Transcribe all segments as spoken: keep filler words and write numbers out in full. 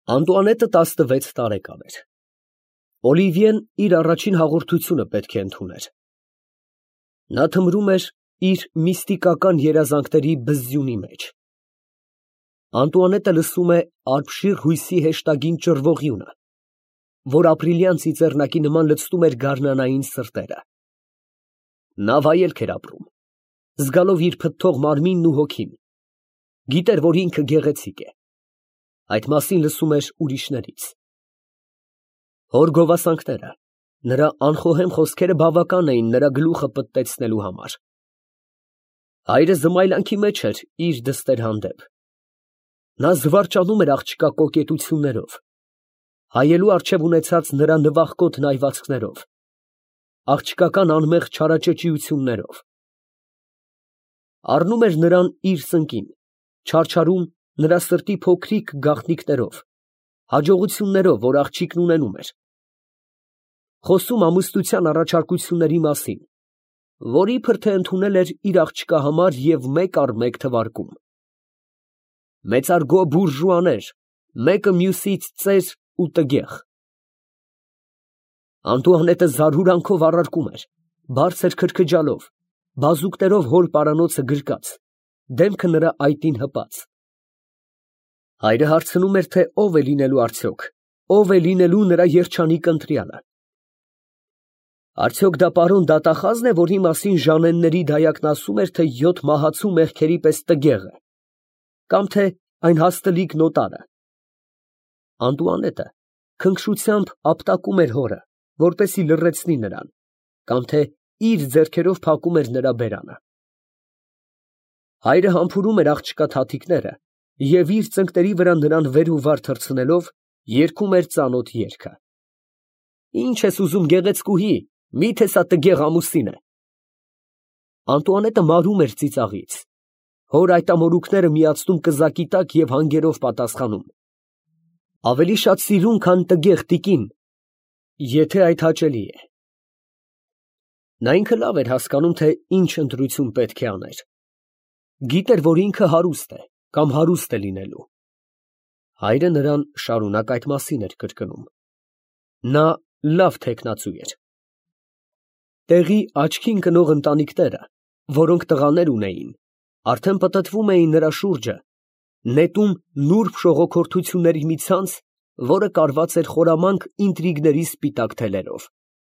Անտուանետը տասնվեց տարեկան էր։ Օլիվիեն իր առաջին հաղորդությունը պետք է ընդուներ։ Նա թմրում էր իր միստիկական երազանքների բզզյունի մեջ։ Անտուանետը լսում է արբշիր հույսի հեշտագին ճռվողյունը, որ ապրիլյան ծիծեռնակի նման լցնում էր գարնանային սրտերը։ Նա վայելք էր ապրում, զգալով իր փթթող մարմինն ու հոգին, գիտեր, որ ինքը գեղեցիկ է, այդ մասին լսում էր ուրիշներից։ Հոր գովասանքները, նրա անխոհեմ խոսքերը բավական էին նրա գլուխը պտտեցնելու համար։ Հայրը զմայլանքի մեջ էր իր դստեր հանդեպ։ Նա զվարճանում էր աղջկա կոկետություններով, հայելու առջև ունեցած նրա նվախկոտ նայվածքներով, աղջկական անմեղ չարաճճիություններով։ Առնում էր նրան իր սնկին, չարչարում նրա սրտի փոքրիկ գաղտնիքներով, հաջողություններով, որ աղջիկն ունենում էր, խոսում ամուսնության առաջարկությունների մասին, որ իբր թե ընդունել էր իր աղջկա համար և մեկ առ մեկ թվարկում։ Մեծարգո բուրժուաներ, մեկը մյուսից ծեր ու տգեղ։ Անտուանետը զարհուրանքով առարկում էր, բարձր քրքջալով, բազուկներով հոր պարանոցը գրկած, դեմքը նրա այտին հպած։ Հայրը հարցնում էր, թե ով է լինելու արդյոք, ով է լինելու նրա երջանիկ ընտրյալը։ Արդյոք դա պարոն դատախազն է, որի մասին Ժանենների դայակն ասում էր, թե յոթ մահացու մեղքերի պես տգեղ է, կամ թե այն հաստլիկ նոտարը։ Անտուանետը քնքշությամբ ապտակում էր հորը, որպեսզի լռեցնի նրան, կամ թե իր ձեռքերով փակում էր նրա բերանը։ Հայրը համբուրում էր աղջկա թաթիկները և իր ծնկների վրա նրան վեր ու վար թռցնելով երգում էր ծանոթ երգը. «Ի՞նչ ես ուզում, գեղեցկուհի, մի՞թե սա տգեղ ամուսին է»։ Անտուանետը մարում էր ծիծաղից, հոր այդ ամորուքները միացնում կզակի տակ և հանգերով պատասխանում. «Ավելի շատ սիրուն, քան տգեղ տիկին, եթե այդ հաճելի է»։ Նա ինքը լավ էր հասկանում, թե ինչ ընտրություն պետք է աներ։ Գիտեր, որ ինքը հարուստ է կամ հարուստ է լինելու։ Հայրը նրան շարունակ այդ մասին էր կրկնում։ Նա լավ թեկնածու էր։ Տեղի աչքին կնող ընտանիքները, որոնք տղաներ ունեին, արդեն պտտվում էին նրա շուրջը, նետում նուրբ շողոքորթությունների մի ցանց, որը կարված էր խորամանկ ինտրիգների սպիտակ թելերով։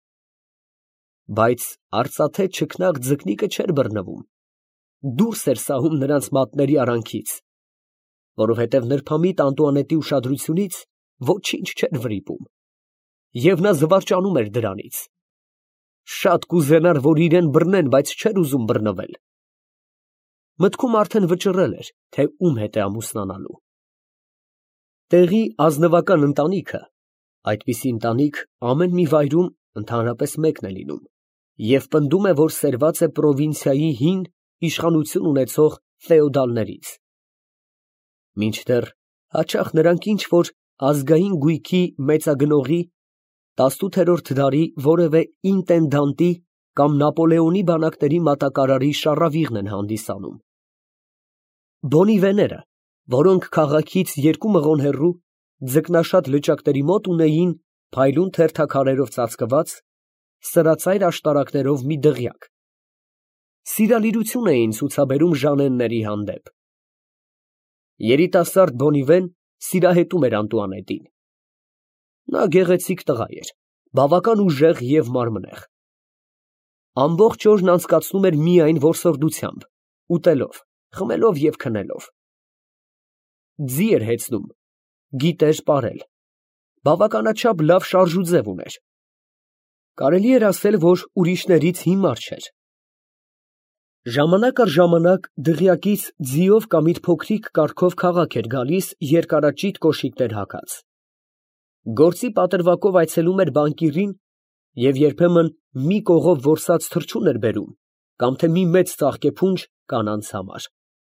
Բայց արծաթե չքնաղ ձկնիկը չէր բռնվում, դուրս էր սահում նրանց մատների արանքից, որովհետև նրբամիտ Անտուանետի ուշադրությունից ոչինչ չէր վրիպում, և նա զվարճանում էր դրանից։ Շատ կուզենար, որ իրան բռնեն, բայց չէր ուզում բռնվել։ Մտքում արդեն վճռել էր, թե ում հետ է ամուսնանալու։ Տեղի ազնվական ընտանիքը, այդպիսի ընտանիք ամեն մի վայրում ընդհանրապես մեկն է լինում, և պնդում է, որ սերված է պրովինցիայի հին, իշխանություն ունեցող ֆեոդալներից։ Մինչդեռ հաճախ նրանք ինչ֊որ ազգային գույքի մեծագնողի, տասնութերորդ դարի որևէ ինտենդանտի կամ Նապոլեոնի բանակների մատակարարի շառավիղն են հանդիսանում։ Բոնիվեները, որոնք քաղաքից երկու մղոն հեռու, ձկնաշատ լճակների մոտ ունեին փայլուն թերթաքարերով ծածկված, սրածայր աշտարակներով մի դղյակ, սիրալիրություն էին ցուցաբերում Ժանենների հանդեպ։ Երիտասարդ Բոնիվեն սիրահետում էր Անտուանետին։ Նա գեղեցիկ տղա էր, բավական ուժեղ և մարմնեղ։ Ամբողջ օրն անցկացնում էր միայն որսորդությամբ, ուտելով, խմելով և քնելով։ Ձի էր հեծնում, գիտեր պարել, բավականաչափ լավ շարժուձև ուներ։ Կարելի էր ասել, որ ուրիշներից հիմար չէր։ Ժամանակ առ ժամանակ դղյակից ձիով կամ իր փոքրիկ կառքով քաղաք էր գալիս երկարաճիտ կոշիկներ հագած։ Գործի պատրվակով այցելում էր բանկիրին և երբեմն մի կողով որսած թռչուն էր բերում կամ թե մի մեծ ծաղկեփունջ կանանց համար։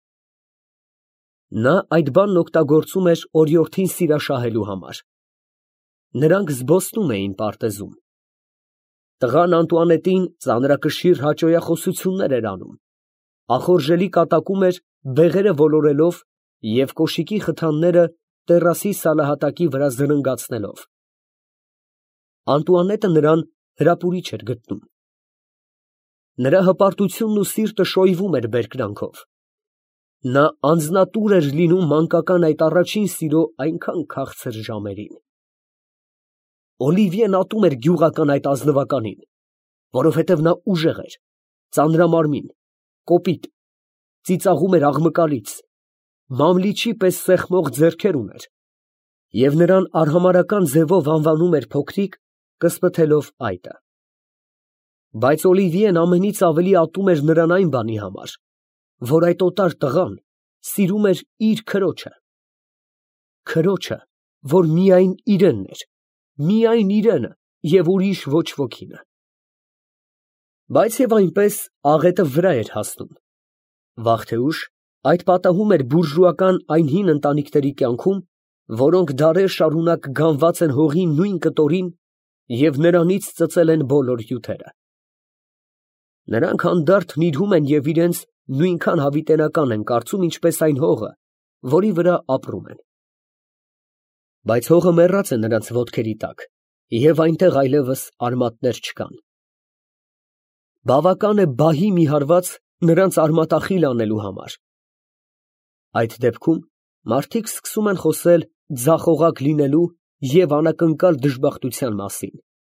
Նա այդ բանն օգտագործում էր օրիորդին սիրաշահելու համար։ Նրանք զբոսնում էին պարտեզում։ Տղան Անտուանետին ծանրակշիռ հաճոյախոսություններ էր անում, ախորժելի կատակում էր բեղերը ոլորելով և կոշիկի խթանները տեռասի սալահատակի վրա զրնգացնելով։ Անտուանետը նրան հրապուրիչ էր գտնում։ Նրա հպարտությունն ու սիրտը շոյվում էր բերկրանքով։ Նա անձնատուր էր լինում մանկական այդ առաջին սիրո այնքան քաղցր ժամերին։ Օլիվիեն ատում էր գյուղական այդ ազնվականին, որովհետև նա ուժեղ էր, ծանրամարմին, կոպիտ, ծիծաղում էր աղմկալից, մամլիչի պես սեղմող ձեռքեր ուներ, և նրան արհամարհական ձևով անվանում էր փոքրիկ, կսպթելով այտը։ Բայց Օլիվիեն ամենից ավելի ատում էր նրան այն բանի համար, որ այդ օտար տղան սիրում էր իր քրոջը, քրոջը, որ միայն իրենն էր, միայն իրենը և ուրիշ ոչ ոքինը։ Բայց և այնպես աղետը վրա էր հասնում։ Վաղ թե ուշ այդ պատահում էր բուրժուական այն հին ընտանիքների կյանքում, որոնք դարեր շարունակ գանված են հողի նույն կտորին և նրանից ծծել են բոլոր հյութերը։ Նրանք հանդարտ նիրհում են և իրենց նույնքան հավիտենական են կարծում, ինչպես այն հողը, որի վրա ապրում են։ Բայց հողը մեռած է նրանց ոտքերի տակ, և այնտեղ այլևս արմատներ չկան։ Բավական է բահի մի հարված նրանց արմատախիլ անելու համար։ Այդ դեպքում մարդիկ սկսում են խոսել ձախողակ լինելու և անակնկալ դժբախտության մասին։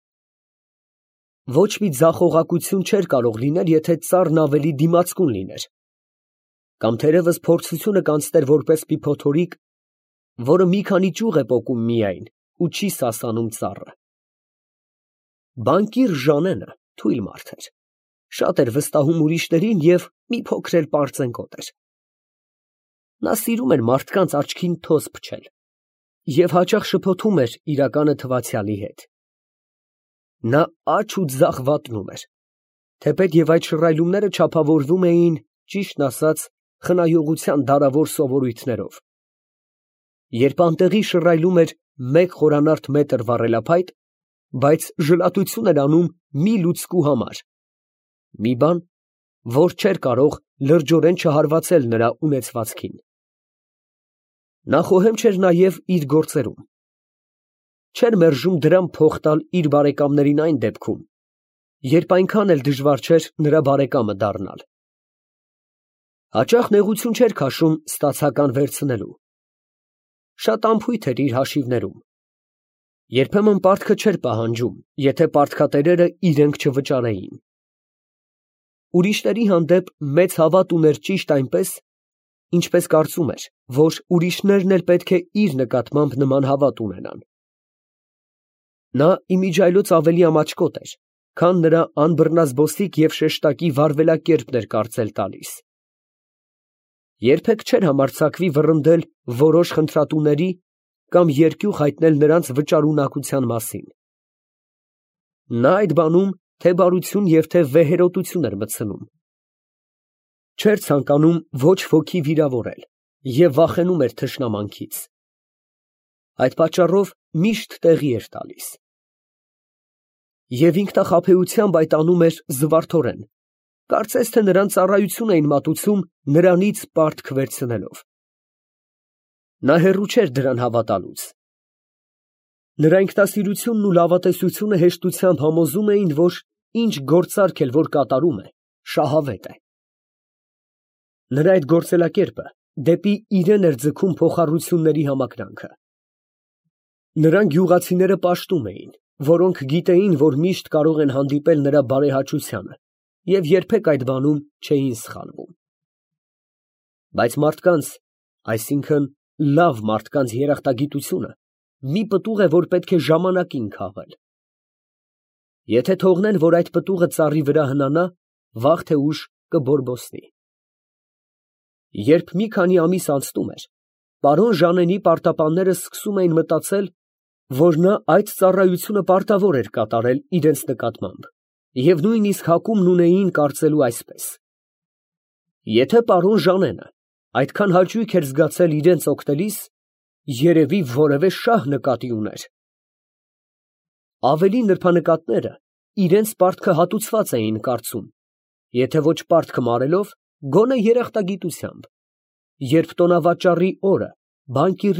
Ոչ մի ձախողակություն չէր կարող լինել, եթե ծառն ավելի դիմացկուն լիներ, կամ թերևս փորձությունը կանցներ որպես մի փոթորիկ, որը մի քանի ճյուղ է պոկում միայն ու չի սասանում ծառը։ Բանկիր Ժանենը թույլ մարդ էր, շատ էր վստահում ուրիշներին և մի փոքր էլ պարծենկոտ էր։ Նա սիրում էր մարդկանց աչքին թոզ փչել և հաճախ շփոթում էր իրականը թվացյալի հետ։ Նա աջ ու ձախ վատնում էր, թեպետ և այդ շռայլումները չափավորվում էին, ճիշտն ասած, խնայողության դարավոր սովորույթներով։ Երբ անտեղի շռայլում էր մեկ խորանարդ մետր վառելափայտ, բայց ժլատություն էր անում մի լուցկու համար, մի բան, որ չէր կարող լրջորեն չհարվածել նրա ունեցվածքին։ Նա խոհեմ չէր նաև իր գործերում։ Չէր մերժում դրամ փող տալ իր բարեկամներին այն դեպքում, երբ այնքան էլ դժվար չէր նրա բարեկամը դառնալ։ Հաճախ նեղություն չէր քաշում ստացական վերցնելու։ Շատ անփույթ էր իր հաշիվներում։ Երբեմն պարտքը չէր պահանջում, եթե պարտքատերերը իրենք չվճարեին։ Ուրիշների հանդեպ մեծ հավատ ուներ ճիշտ այնպես, ինչպես կարծում էր, որ ուրիշներն էլ պետք է իր նկատմամբ նման հավատ ունենան։ Նա իմիջիայլոց ավելի ամաչկոտ էր, քան նրա անբռնազբոսիկ և շեշտակի վարվելակերպն էր կարծել տալիս։ Երբեք չէր համարձակվի վռնդել որոշ խնդրատուների կամ երկյուղ հայտնել նրանց վճարունակության մասին։ Նա այդ բանում թե բարություն և թե վեհերոտություն էր մտցնում։ Չէր ցանկանում ոչ ոքի վիրավորել և վախենում էր թշնամանքից։ Այդ պատճառով միշտ տեղի էր տալիս։ Եվ ինքնախաբեությամբ այդ անում էր զվարթորեն, կարծես թե նրան ծառայություն էին մատուցում նրանից պարտք վերցնելով։ Նա հեռու չէր դրան հավատալուց։ Նրա ինքնասիրությունն ու լավատեսությունը հեշտությամբ համոզում էին, որ ինչ գործարք էլ որ կատարում է, շահավետ է։ Նրա այդ գործելակերպը դեպի իրեն էր ձգում փոխառությունների համակրանքը։ Նրան գյուղացիները պաշտում էին, որոնք գիտեին, որ միշտ կարող են հանդիպել նրա բարեհաճությանը և երբեք այդ բանում չէին սխալվում։ Բայց մարդկանց, այսինքն լավ մարդկանց երախտագիտությունը մի պտուղ է, որ պետք է ժամանակին քաղել։ Եթե թողնեն, որ այդ պտուղը ծառի վրա հնանա, վաղ թե ուշ կբորբոսնի։ Երբ մի քանի ամիս անցնում էր, պարոն Ժանենի պարտապանները սկսում էին մտածել, որ նա այդ ծառայությունը պարտավոր էր կատարել իրենց նկատմամբ, և նույնիսկ հակումն ունեին կարծելու այսպես. եթե պարոն Ժանենը այդքան հաճույք էր զգացել իրենց օգնելիս, երևի որևէ շահ նկատի ուներ։ Ավելի նրբանկատները իրենց պարտքը հատուցված էին կարծում, եթե ոչ պարտքը մարելով, գոնե երախտագիտությամբ, երբ տոնավաճառի օրը բանկիրին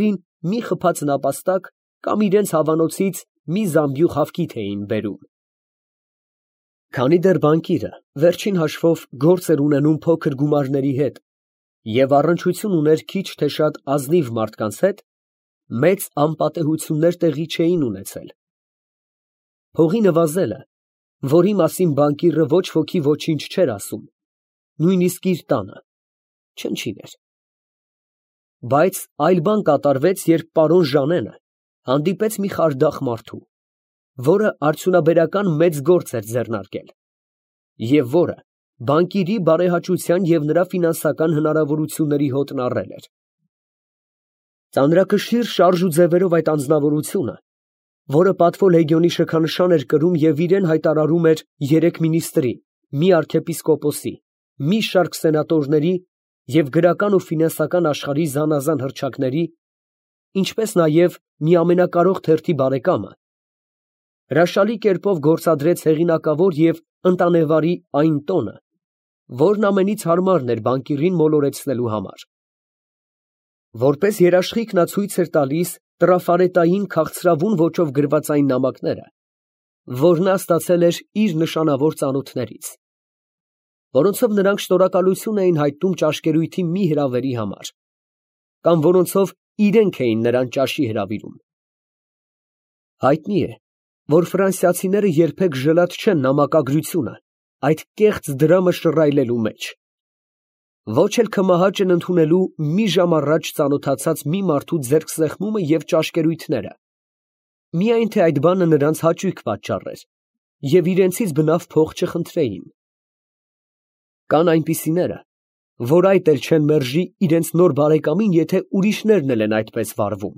մի խփած նապաստակ կամ իրենց հավանոցից մի զամբյուղ հավքիթ էին բերում։ Քանի դեռ բանկիրը վերջին հաշվով գործ էր ունենում փոքր գումարների հետ և առնչություն ուներ քիչ թե շատ ազնիվ մարդկանց հետ, մեծ անպատեհություններ տեղի չէին ունեցել։ Փողի նվազելը, որի մասին բանկիրը ոչ ոքի ոչինչ չէր ասում, նույնիսկ իր տանը, չնչին էր։ Բայց այլ բան կատարվեց, երբ պարոն Ժանենը հանդիպեց մի խարդախ մարդու, որը արդյունաբերական մեծ գործ էր ձեռնարկել, և որը բանկիրի բարեհաճության և նրա ֆինանսական հնարավորությունների հոտն առել էր։ Ծանրակշիռ շարժ ու ձևերով այդ անձնավորությունը, որը պատվո լեգիոնի շքանշան էր կրում և իրեն հայտարարում էր երեք մինիստրի, մի արքեպիսկոպոսի, մի շարք սենատորների և գրական ու ֆինանսական աշխարհի զանազան հռչակների, ինչպես նաև մի ամենակարող թերթի բարեկամը, հրաշալի կերպով գործադրեց հեղինակավոր և ընտանեվարի այն տոնը, որն ամենից հարմարն էր բանկիրին մոլորեցնելու համար։ Որպես երաշխիք նա ցույց էր տալիս տրաֆարետային քաղցրավուն ոճով գրված այն նամակները, որ նա ստացել էր իր նշանավոր ծանոթներից, որոնցով նրանք շնորհակալություն էին հայտնում ճաշկերույթի մի հրավերի համար, կամ որոնցով իրենք էին նրան ճաշի հրավիրում։ Հայտնի է, որ ֆրանսիացիները երբեք ժլատ չեն նամակագրությունը այդ կեղծ դրամը շռայլելու մեջ, ոչ էլ քմահաճ են ընդունելու մի ժամ առաջ ծանոթացած մի մարդու ձեռքսեղմումը և ճաշկերույթները, միայն թե այդ բանը նրանց հաճույք պատճառեր և իրենցից բնավ փող չխնդրեին։ Կան այնպիսիները, որ այդ էլ չեն մերժի իրենց նոր բարեկամին, եթե ուրիշներն էլ են այդպես վարվում։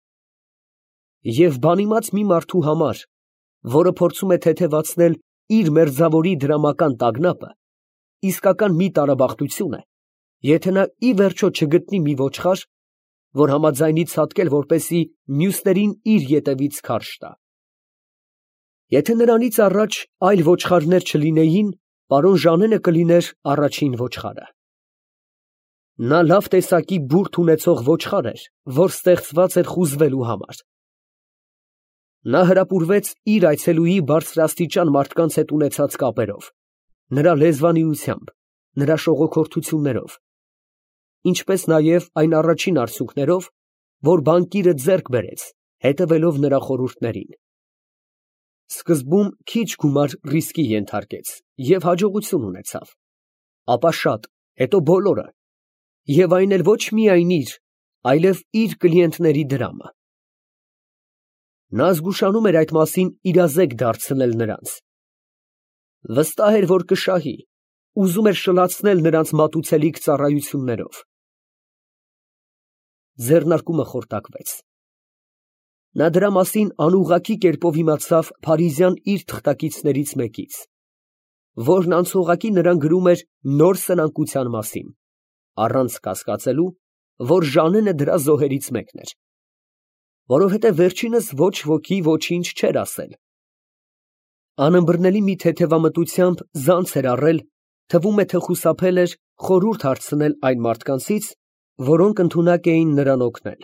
Եվ բանիմաց մի մարդու համար, որը փորձում է թեթևացնել իր մերձավորի դրամական տագնապը, իսկական մի տարաբախտություն է, եթե նա ի վերջո չգտնի մի ոչխար, որ համաձայնի ցատկել, որպեսզի մյուսներին իր ետևից քարշ տա։ Եթե նրանից առաջ այլ ոչխարներ չլինեին, պարոն Ժանենը կլիներ առաջին ոչխարը։ Նա լավ տեսակի բուրդ ունեցող ոչխար էր, որ ստեղծված էր խուզվելու համար։ Նա հրապուրվեց իր այցելուի բարձրաստիճան մարդկանց հետ ունեցած կապերով, նրա լեզվանիությամբ, նրա շողոքորթություններով, ինչպես նաև այն առաջին արդյունքներով, որ բանկիրը ձեռք բերեց, հետևելով նրա խորհուրդներին։ Սկզբում քիչ գումար ռիսկի ենթարկեց և հաջողություն ունեցավ, ապա շատ, հետո բոլորը, և այն էլ ոչ միայն իր, այլև իր կլիենտների դրամը։ Նա զգուշանում էր այդ մասին իրազեկ դարձնել նրանց։ Վստահ էր, որ կշահի, ուզում էր շլացնել նրանց մատուցելիք ծառայություններով։ Ձեռնարկումը խորտակվեց։ Նա դրա մասին անուղղակի կերպով իմացավ փարիզյան իր թղթակիցներից մեկից, որն անցողակի նրան գրում էր նոր սնանկության մասին, առանց կասկածելու, որ Ժանենը դրա զոհերից մեկն էր, որովհետև վերջինս ոչ ոքի ոչինչ չէր ասել։ Անըմբռնելի մի թեթևամտությամբ ձանց էր առել, թվում է թե խուսափել էր խորհուրդ հարցնել այն մարդկանցից, որոնք ընդունակ էին նրան օգնել։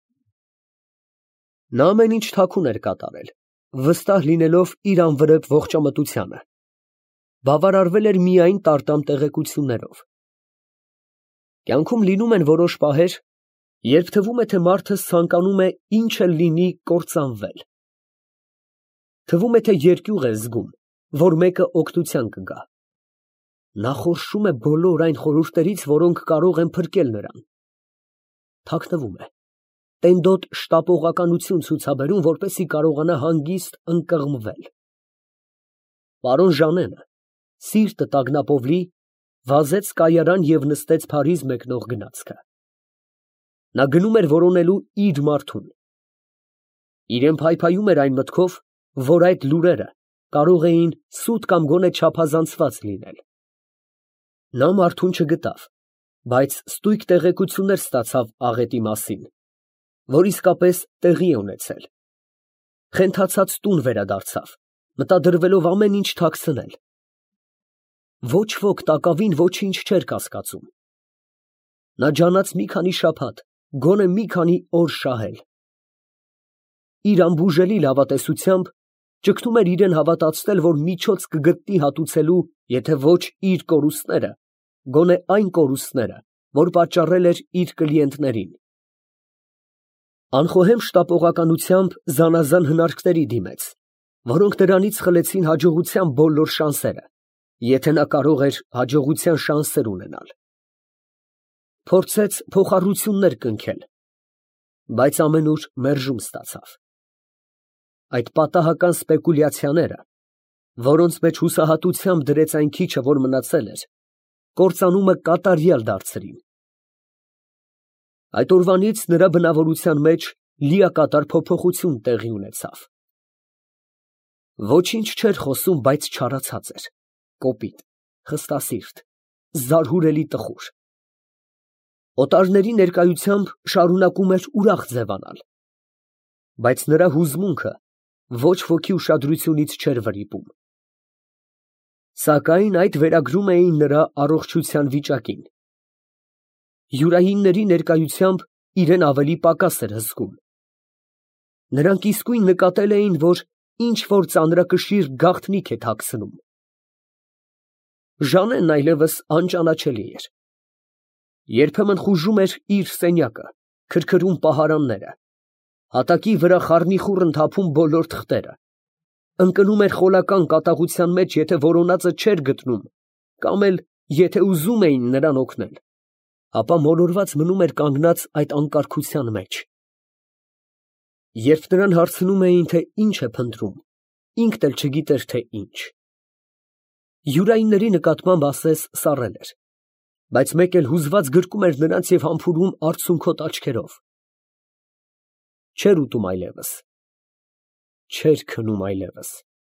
Նա ամեն ինչ թաքուն էր կատարել, վստահ լինելով իր անվրեպ ողջամտությանը, բավարարվել էր միայն տարտամ տեղեկություններով։ Կյանքում լինում են որոշ պահեր, երբ թվում է, թե մարդը ցանկանում է ինչ էլ լինի կործանվել։ Թվում է, թե երկյուղ է զգում, որ մեկը օգնության կգա։ Նա խորշում է բոլոր այն խորհուրդներից, որոնք կարող են փրկել նրան։ Թաքնվում է, տենդոտ շտապողականություն ցուցաբերում, որպեսզի կարողանա հանգիստ ընկղմվել։ Պարոն Ժանենը, սիրտը տագնապով լի, վազեց կայարան և նստեց Փարիզ մեկնող գնացքը։ Նա գնում էր որոնելու իր մարդուն։ Իրեն փայփայում էր այն մտքով, որ այդ լուրերը կարող էին սուտ կամ գոնե չափազանցված լինել։ Նա մարդուն չգտավ, բայց ստույգ տեղեկություններ ստացավ աղետի մասին, որ իսկապես տեղի է ունեցել։ Խենթացած տուն վերադարձավ, մտադրվելով ամեն ինչ թաքցնել։ Ոչ ոք տակավին ոչինչ չէր կասկածում։ Նա ջանաց մի քանի շաբաթ, գոնե մի քանի օր շահել, իր անբուժելի լավատեսությամբ ճգնում էր իրեն հավատացնել, որ միջոց կգտնի հատուցելու, եթե ոչ իր կորուստները, գոնե այն կորուստները, որ պատճառել էր իր կլիենտներին։ Անխոհեմ շտապողականությամբ զանազան հնարքների դիմեց, որոնք նրանից խլեցին հաջողության բոլոր շանսերը, եթե նա կարող էր հաջողության շանսեր ունենալ։ Փորձեց փոխառություններ կնքել, բայց ամենուր մերժում ստացավ։ Այդ պատահական սպեկուլյացիաները, որոնց մեջ հուսահատությամբ դրեց այն քիչը, որ մնացել էր, կործանումը կատարյալ դարձրին։ Այդ օրվանից նրա բնավորության մեջ լիակատար փոփոխություն տեղի ունեցավ։ Ոչինչ չէր խոսում, բայց չարացած էր, կոպիտ, խստասիրտ, զարհուրելի տխուր։ Օտարների ներկայությամբ շարունակում էր ուրախ ձևանալ, բայց նրա հուզմունքը ոչ ոքի ուշադրությունից չէր վրիպում։ Սակայն այդ վերագրում էին նրա առողջության վիճակին։ Յուրայինների ներկայությամբ իրեն ավելի պակաս էր զգում։ Նրանք իսկույն նկատել էին, որ ինչ-որ ծանրակշիռ գաղտնիք է թաքցնում։ Ժանեն այլևս անճանաչելի էր։ Երբեմն խուժում էր իր սենյակը, քրքրում պահարանները, հատակի վրա խառնիխուռն թափում բոլոր թղթերը, ընկնում էր խոլական կատաղության մեջ, եթե որոնածը չէր գտնում, կամ էլ եթե ուզում էին նրան օգնել, ապա մոլորված մնում էր կանգնած այդ անկարգության մեջ։ Երբ նրան հարցնում էին, թե ինչ է փնտրում, ինքն էլ չգիտեր, թե ինչ։ Յուրայինների նկատմամբ ասես սառել էր, բայց մեկ էլ հուզված գրկում էր նրանց և համբուրում արցունքոտ աչքերով։ Չէր ուտում այլևս, չէր քնում այլևս։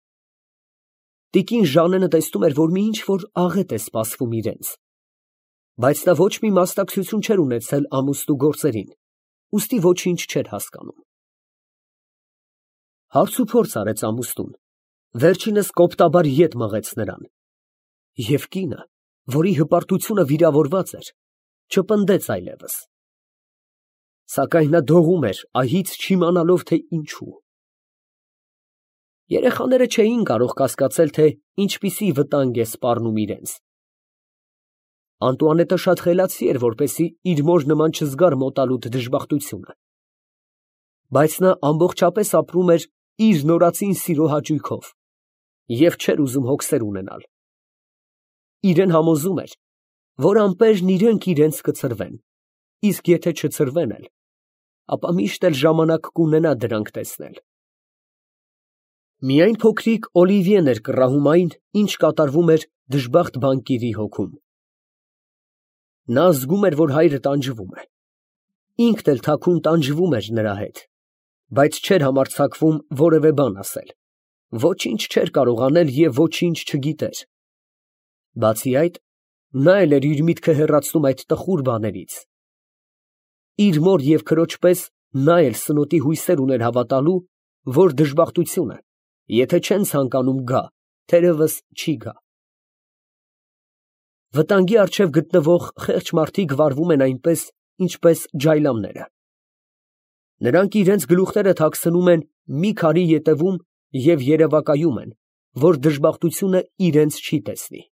Տիկին Ժանենը տեսնում էր, որ մի ինչ֊որ աղետ է սպասվում իրենց, բայց նա ոչ մի մասնակցություն չէր ունեցել ամուսնու գործերին, ուստի ոչինչ չէր հասկանում։ Հարցուփորձ արեց ամուսնուն, վերջինս կոպտաբար ետ մղեց նրան, և կինը, որի հպարտությունը վիրավորված էր, չպնդեց այլևս։ Սակայն նա դողում էր, ահից չիմանալով, թե ինչու։ Երեխաները չէին կարող կասկածել, թե ինչպիսի վտանգ է սպառնում իրենց։ Անտուանետը շատ խելացի էր, որպեսզի իր մոր նման չզգար մոտալուտ դժբախտությունը։ Բայց նա ամբողջապես ապրում էր իր նորածին սիրո հաճույքով և չէր ուզում հոգսեր ունենալ։ Իրեն համոզում էր, որ ամպերն իրենք իրենց կցրվեն, իսկ եթե չցրվեն էլ, ապա միշտ էլ ժամանակ կունենա դրանք տեսնել։ Միայն փոքրիկ Օլիվիեն էր կռահում այն, ինչ կատարվում էր դժբախտ բանկիրի հոգում։ Նա զգում էր, որ հայրը տանջվում է։ Ինքն էլ թաքուն տանջվում էր նրա հետ, բայց չէր համարձակվում որևէ բան ասել։ Ոչինչ չէր կարող անել և ոչինչ չգիտեր։ Բացի այդ, նա էլ էր իր միտքը հեռացնում այդ տխուր բաներից։ Իր մոր և քրոջ պես նա էլ սնոտի հույսեր ուներ հավատալու, որ դժբախտությունը, եթե չեն ցանկանում գա, թերևս չի գա։ Վտանգի առջև գտնվող խեղճ մարդիկ վարվում են այնպես, ինչպես ջայլամները։ Նրանք իրենց գլուխները թաքցնում են մի քարի ետևում և երևակայում են, որ դժբախտությունը իրենց չի տեսնի։